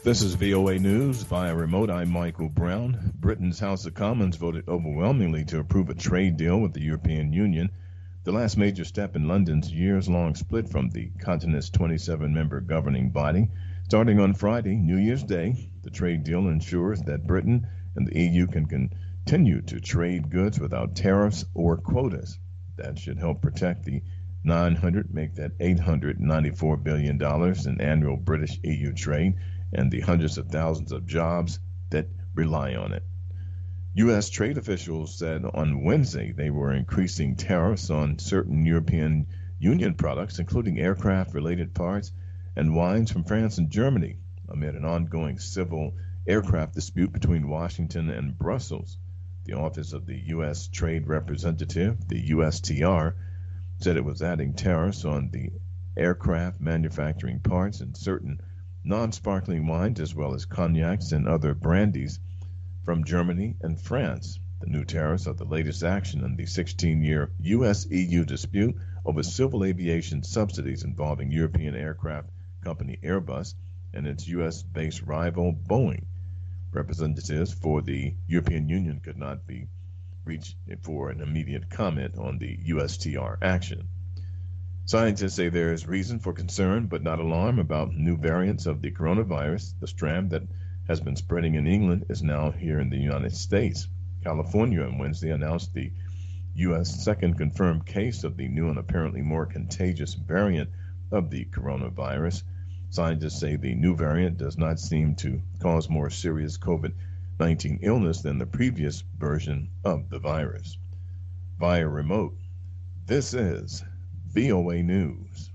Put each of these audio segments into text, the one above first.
This is VOA News via remote. I'm Michael Brown. Britain's House of Commons voted overwhelmingly to approve a trade deal with the European Union, the last major step in London's years-long split from the continent's 27-member governing body. Starting on Friday, New Year's Day, the trade deal ensures that Britain and the EU can continue to trade goods without tariffs or quotas. That should help protect the make that $894 billion in annual British EU trade and the hundreds of thousands of jobs that rely on it. U.S. trade officials said on Wednesday they were increasing tariffs on certain European Union products, including aircraft-related parts and wines from France and Germany, amid an ongoing civil aircraft dispute between Washington and Brussels. The Office of the U.S. Trade Representative, the USTR, said it was adding tariffs on the aircraft manufacturing parts and certain non-sparkling wines, as well as cognacs and other brandies from Germany and France. The new tariffs are the latest action in the 16-year U.S.-EU dispute over civil aviation subsidies involving European aircraft company Airbus and its U.S.-based rival Boeing. Representatives for the European Union could not be reached for an immediate comment on the USTR action. Scientists say there is reason for concern but not alarm about new variants of the coronavirus. The strand that has been spreading in England is now here in the United States. California on Wednesday announced the U.S. second confirmed case of the new and apparently more contagious variant of the coronavirus. Scientists say the new variant does not seem to cause more serious COVID-19 illness than the previous version of the virus. Via remote, this is VOA News.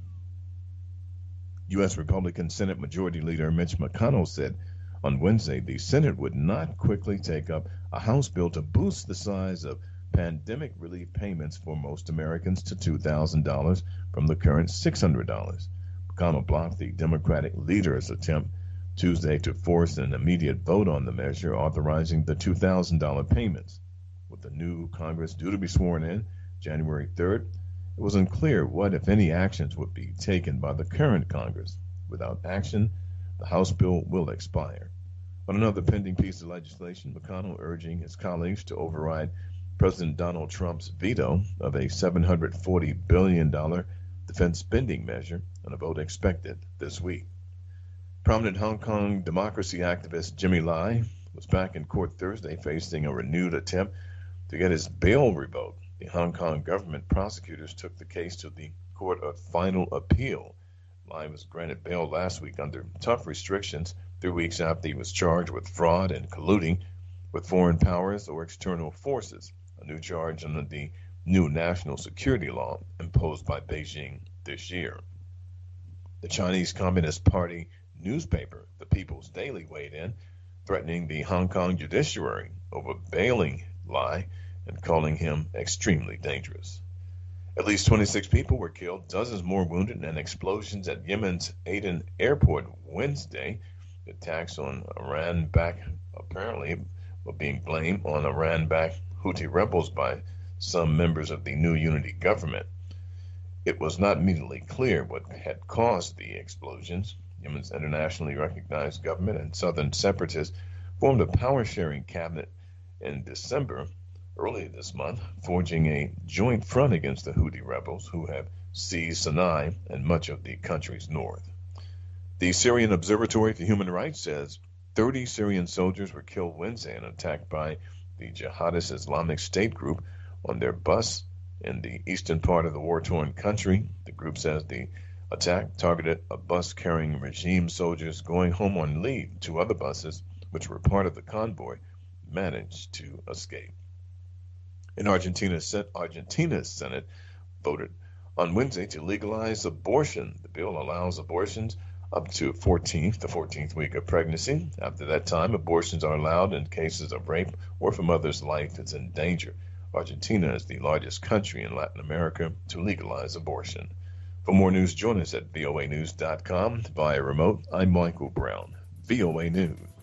U.S. Republican Senate Majority Leader Mitch McConnell said on Wednesday the Senate would not quickly take up a House bill to boost the size of pandemic relief payments for most Americans to $2,000 from the current $600. McConnell blocked the Democratic leader's attempt Tuesday to force an immediate vote on the measure authorizing the $2,000 payments. With the new Congress due to be sworn in January 3rd, it was unclear what, if any, actions would be taken by the current Congress. Without action, the House bill will expire. On another pending piece of legislation, McConnell urging his colleagues to override President Donald Trump's veto of a $740 billion defense spending measure, and a vote expected this week. Prominent Hong Kong democracy activist Jimmy Lai was back in court Thursday facing a renewed attempt to get his bail revoked. The Hong Kong government prosecutors took the case to the Court of Final Appeal. Lai was granted bail last week under tough restrictions, 3 weeks after he was charged with fraud and colluding with foreign powers or external forces, a new charge under the new national security law imposed by Beijing this year. The Chinese Communist Party newspaper, The People's Daily, weighed in, threatening the Hong Kong judiciary over bailing Lai and calling him extremely dangerous. At least 26 people were killed, dozens more wounded, and explosions at Yemen's Aden airport Wednesday. The attacks on Iran-backed, apparently being blamed on Iran-backed Houthi rebels by some members of the new unity government. It was not immediately clear what had caused the explosions. Yemen's internationally recognized government and southern separatists formed a power-sharing cabinet in December, early this month, forging a joint front against the Houthi rebels who have seized Sinai and much of the country's north. The Syrian Observatory for Human Rights says 30 Syrian soldiers were killed Wednesday in an attack by the jihadist Islamic State group on their bus in the eastern part of the war-torn country. The group says the attack targeted a bus carrying regime soldiers going home on leave. 2 other buses, which were part of the convoy, managed to escape. In Argentina's Senate voted on Wednesday to legalize abortion. The bill allows abortions up to the 14th week of pregnancy. After that time, abortions are allowed in cases of rape or if a mother's life is in danger. Argentina is the largest country in Latin America to legalize abortion. For more news, join us at voanews.com. Via remote, I'm Michael Brown. VOA News.